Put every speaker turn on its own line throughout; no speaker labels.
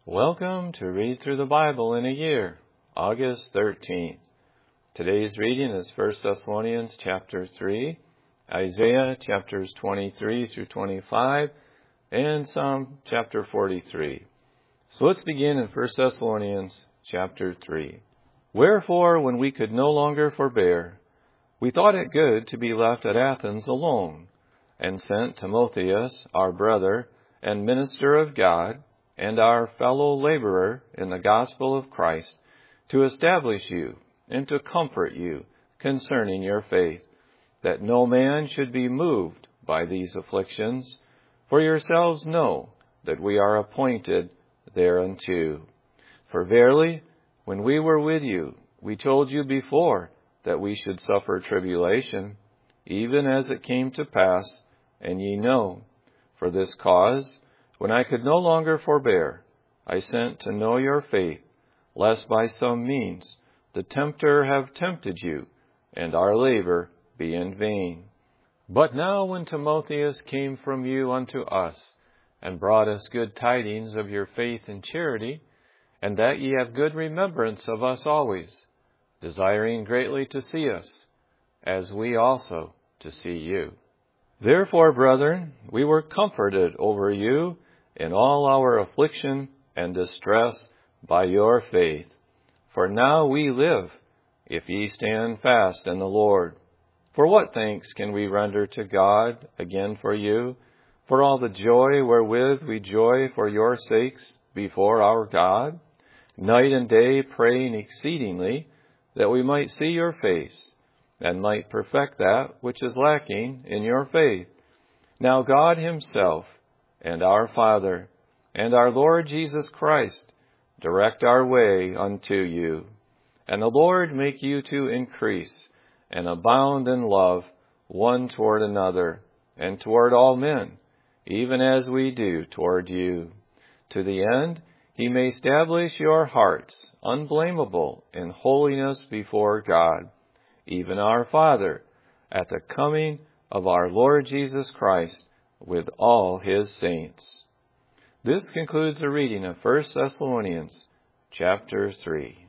Welcome to Read Through the Bible in a Year, August 13th. Today's reading is 1 Thessalonians chapter 3, Isaiah chapters 23 through 25, and Psalm chapter 43. So let's begin in 1 Thessalonians chapter 3. Wherefore, when we could no longer forbear, we thought it good to be left at Athens alone, and sent Timotheus, our brother and minister of God, and our fellow laborer in the gospel of Christ, to establish you and to comfort you concerning your faith, that no man should be moved by these afflictions, for yourselves know that we are appointed thereunto. For verily, when we were with you, we told you before that we should suffer tribulation, even as it came to pass, and ye know. For this cause, when I could no longer forbear, I sent to know your faith, lest by some means the tempter have tempted you, and our labor be in vain. But now when Timotheus came from you unto us, and brought us good tidings of your faith and charity, and that ye have good remembrance of us always, desiring greatly to see us, as we also to see you. Therefore, brethren, we were comforted over you in all our affliction and distress by your faith. For now we live, if ye stand fast in the Lord. For what thanks can we render to God again for you, for all the joy wherewith we joy for your sakes before our God, night and day praying exceedingly, that we might see your face, and might perfect that which is lacking in your faith. Now God himself, and our Father, and our Lord Jesus Christ, direct our way unto you. And the Lord make you to increase and abound in love one toward another, and toward all men, even as we do toward you, to the end he may establish your hearts unblameable in holiness before God, even our Father, at the coming of our Lord Jesus Christ, with all his saints. This concludes the reading of 1 Thessalonians chapter 3.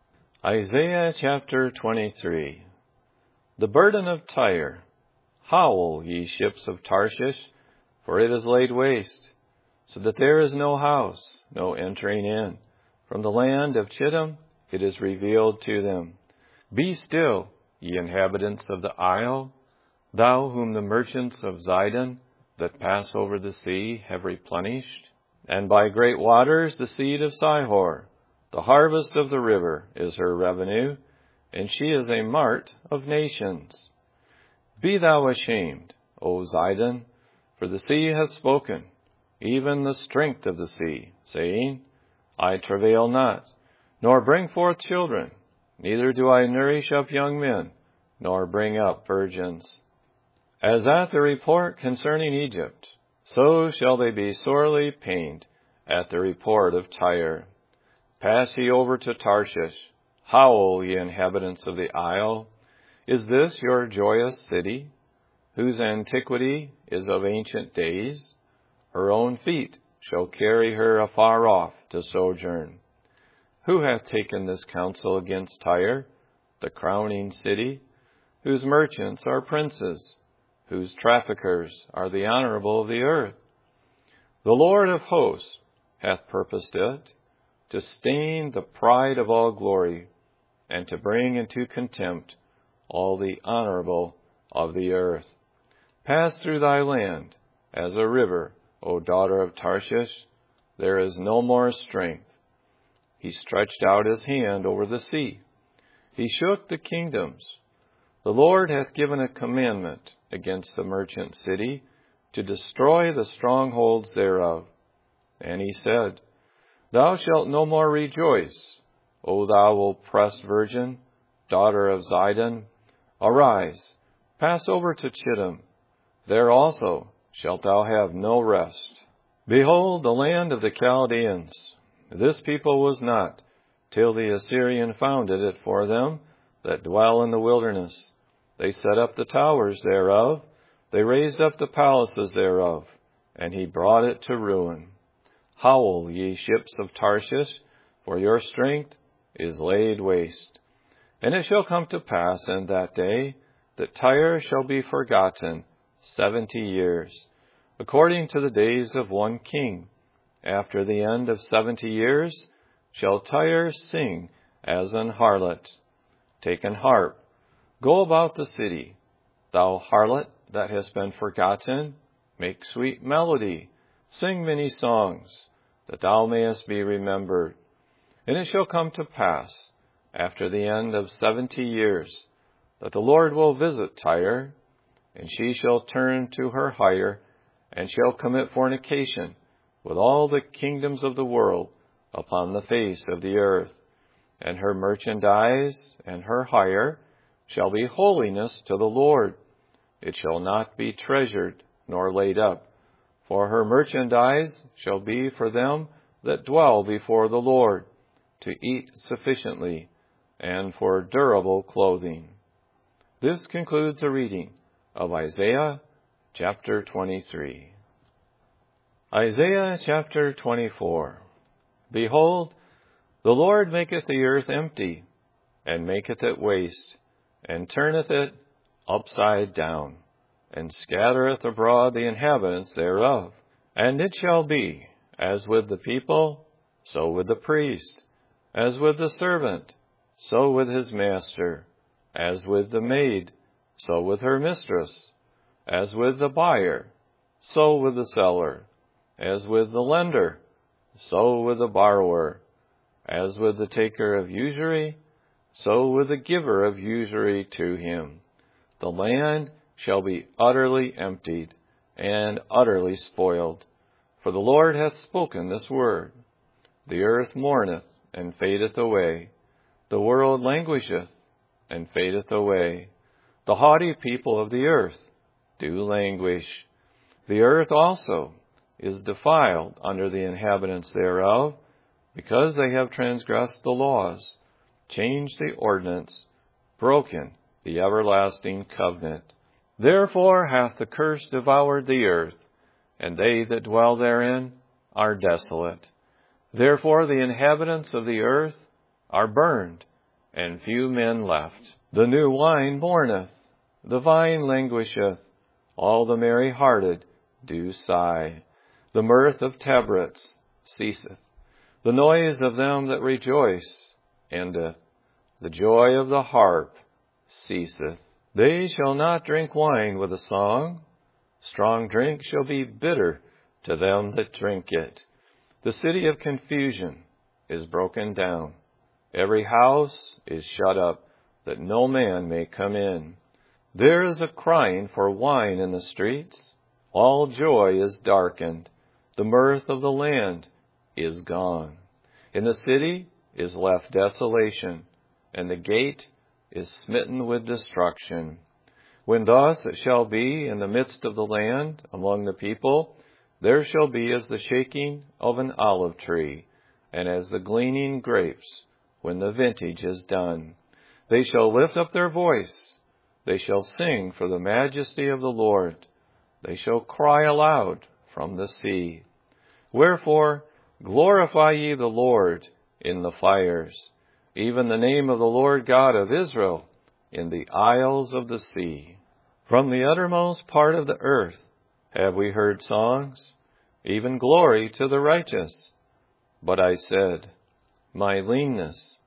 Isaiah chapter 23. The burden of Tyre. Howl, ye ships of Tarshish, for it is laid waste, so that there is no house, no entering in. From the land of Chittim it is revealed to them. Be still, ye inhabitants of the isle, thou whom the merchants of Zidon that pass over the sea have replenished, and by great waters the seed of Sihor. The harvest of the river is her revenue, and she is a mart of nations. Be thou ashamed, O Zidon, for the sea hath spoken, even the strength of the sea, saying, I travail not, nor bring forth children, neither do I nourish up young men, nor bring up virgins. As at the report concerning Egypt, so shall they be sorely pained at the report of Tyre. Pass ye over to Tarshish. Howl, ye inhabitants of the isle. Is this your joyous city, whose antiquity is of ancient days? Her own feet shall carry her afar off to sojourn. Who hath taken this counsel against Tyre, the crowning city, whose merchants are princes, whose traffickers are the honorable of the earth? The Lord of hosts hath purposed it, to stain the pride of all glory, and to bring into contempt all the honorable of the earth. Pass through thy land as a river, O daughter of Tarshish. There is no more strength. He stretched out his hand over the sea. He shook the kingdoms. The Lord hath given a commandment against the merchant city, to destroy the strongholds thereof. And he said, Thou shalt no more rejoice, O thou oppressed virgin, daughter of Zidon. Arise, pass over to Chittim. There also shalt thou have no rest. Behold, the land of the Chaldeans. This people was not, till the Assyrian founded it for them that dwell in the wilderness. They set up the towers thereof, they raised up the palaces thereof, and he brought it to ruin. Howl, ye ships of Tarshish, for your strength is laid waste. And it shall come to pass in that day that Tyre shall be forgotten 70 years, according to the days of one king. After the end of 70 years shall Tyre sing as an harlot. Take an harp, go about the city. Thou harlot that hast been forgotten, make sweet melody, sing many songs, that thou mayest be remembered. And it shall come to pass, after the end of 70 years, that the Lord will visit Tyre, and she shall turn to her hire, and shall commit fornication with all the kingdoms of the world upon the face of the earth. And her merchandise and her hire shall be holiness to the Lord. It shall not be treasured nor laid up, for her merchandise shall be for them that dwell before the Lord, to eat sufficiently, and for durable clothing. This concludes the reading of Isaiah chapter 23. Isaiah chapter 24. Behold, the Lord maketh the earth empty, and maketh it waste, and turneth it upside down, and scattereth abroad the inhabitants thereof. And it shall be, as with the people, so with the priest, as with the servant, so with his master, as with the maid, so with her mistress, as with the buyer, so with the seller, as with the lender, so with the borrower, as with the taker of usury, so with the giver of usury to him. The land shall be utterly emptied and utterly spoiled, for the Lord hath spoken this word. The earth mourneth and fadeth away. The world languisheth and fadeth away. The haughty people of the earth do languish. The earth also is defiled under the inhabitants thereof, because they have transgressed the laws, changed the ordinance, broken the everlasting covenant. Therefore hath the curse devoured the earth, and they that dwell therein are desolate. Therefore the inhabitants of the earth are burned, and few men left. The new wine mourneth, the vine languisheth, all the merry-hearted do sigh. The mirth of tabrets ceaseth, the noise of them that rejoice endeth, the joy of the harp ceaseth. They shall not drink wine with a song. Strong drink shall be bitter to them that drink it. The city of confusion is broken down. Every house is shut up, that no man may come in. There is a crying for wine in the streets. All joy is darkened. The mirth of the land is gone. In the city is left desolation, and the gate is smitten with destruction. When thus it shall be in the midst of the land, among the people, there shall be as the shaking of an olive tree, and as the gleaning grapes, when the vintage is done. They shall lift up their voice. They shall sing for the majesty of the Lord. They shall cry aloud from the sea. Wherefore, glorify ye the Lord in the fires, even the name of the Lord God of Israel in the isles of the sea. From the uttermost part of the earth have we heard songs, even glory to the righteous. But I said, my leanness,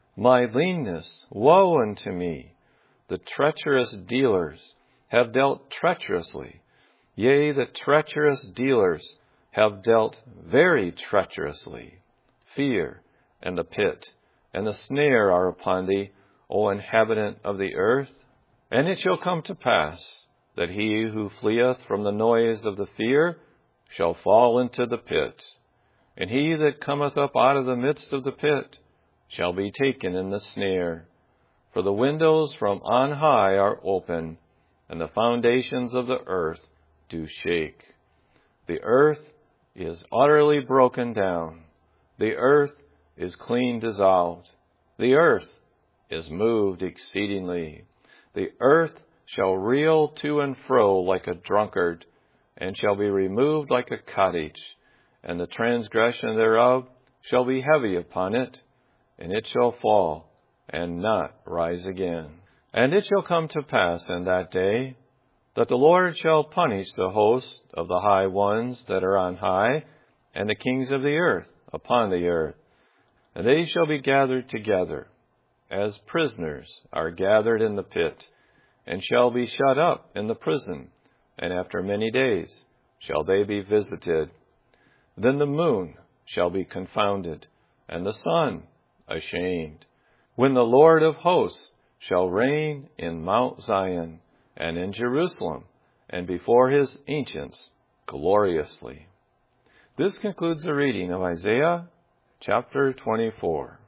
woe unto me! The treacherous dealers have dealt treacherously. Yea, the treacherous dealers have dealt very treacherously. Fear and the pit and the snare are upon thee, O inhabitant of the earth. And it shall come to pass that he who fleeth from the noise of the fear shall fall into the pit. And he that cometh up out of the midst of the pit shall be taken in the snare. For the windows from on high are open, and the foundations of the earth do shake. The earth is utterly broken down. The earth is clean dissolved. The earth is moved exceedingly. The earth shall reel to and fro like a drunkard, and shall be removed like a cottage, and the transgression thereof shall be heavy upon it, and it shall fall, and not rise again. And it shall come to pass in that day, that the Lord shall punish the host of the high ones that are on high, and the kings of the earth upon the earth. And they shall be gathered together, as prisoners are gathered in the pit, and shall be shut up in the prison, and after many days shall they be visited. Then the moon shall be confounded, and the sun ashamed, when the Lord of hosts shall reign in Mount Zion, and in Jerusalem, and before his ancients gloriously. This concludes the reading of Isaiah chapter 24.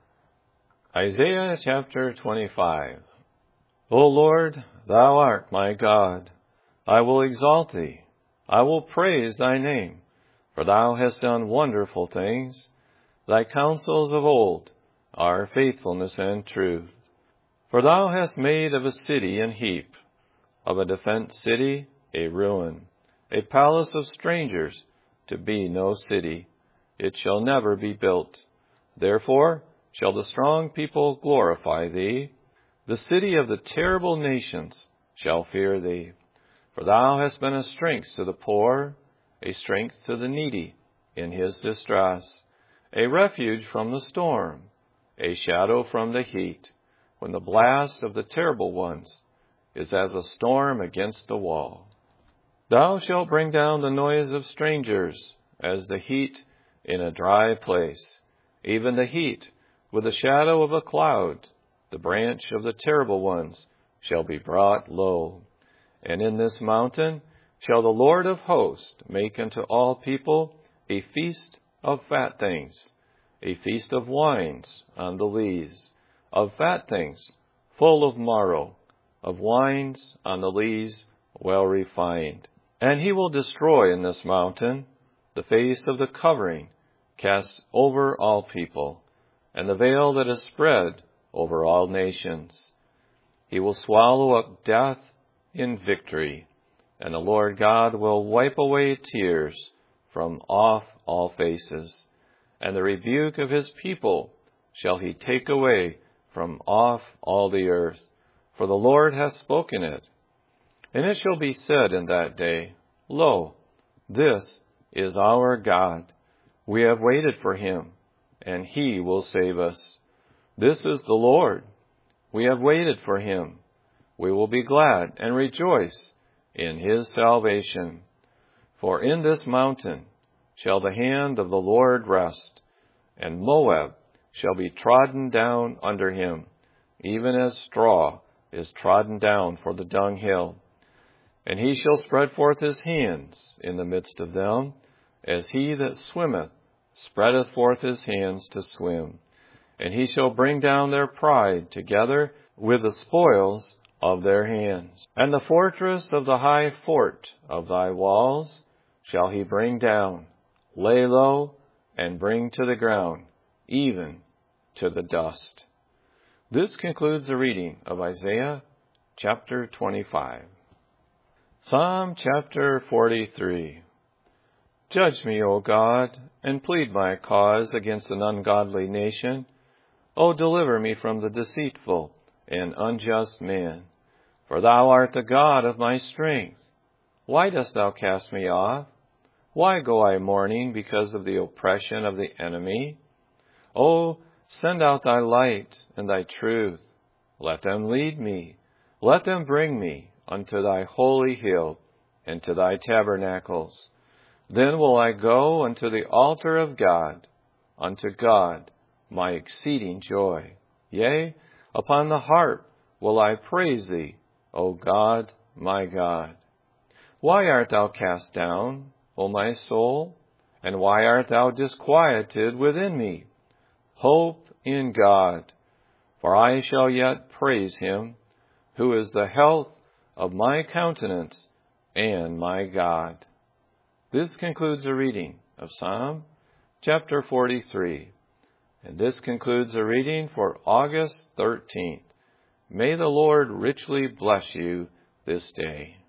Isaiah chapter 25. O Lord, thou art my God. I will exalt thee. I will praise thy name, for thou hast done wonderful things. Thy counsels of old are faithfulness and truth. For thou hast made of a city an heap, of a defenced city a ruin, a palace of strangers to be no city. It shall never be built. Therefore shall the strong people glorify thee. The city of the terrible nations shall fear thee. For thou hast been a strength to the poor, a strength to the needy in his distress, a refuge from the storm, a shadow from the heat, when the blast of the terrible ones is as a storm against the wall. Thou shalt bring down the noise of strangers, as the heat in a dry place, even the heat with the shadow of a cloud. The branch of the terrible ones shall be brought low. And in this mountain shall the Lord of hosts make unto all people a feast of fat things, a feast of wines on the lees, of fat things full of marrow, of wines on the lees well refined. And he will destroy in this mountain the face of the covering cast over all people, and the veil that is spread over all nations. He will swallow up death in victory, and the Lord God will wipe away tears from off all faces, and the rebuke of his people shall he take away from off all the earth, for the Lord hath spoken it. And it shall be said in that day, Lo, this is our God. We have waited for him, and he will save us. This is the Lord. We have waited for him. We will be glad and rejoice in his salvation. For in this mountain shall the hand of the Lord rest, and Moab shall be trodden down under him, even as straw is trodden down for the dunghill. And he shall spread forth his hands in the midst of them, as he that swimmeth spreadeth forth his hands to swim. And he shall bring down their pride together with the spoils of their hands. And the fortress of the high fort of thy walls shall he bring down, lay low, and bring to the ground, even to the dust. This concludes the reading of Isaiah chapter 25. Psalm chapter 43. Judge me, O God, and plead my cause against an ungodly nation. O deliver me from the deceitful and unjust man. For thou art the God of my strength. Why dost thou cast me off? Why go I mourning because of the oppression of the enemy? O send out thy light and thy truth. Let them lead me. Let them bring me unto thy holy hill and to thy tabernacles. Then will I go unto the altar of God, unto God my exceeding joy. Yea, upon the harp will I praise thee, O God, my God. Why art thou cast down, O my soul? And why art thou disquieted within me? Hope in God, for I shall yet praise him, who is the health of my countenance and my God. This concludes the reading of Psalm chapter 43. And this concludes the reading for August 13th. May the Lord richly bless you this day.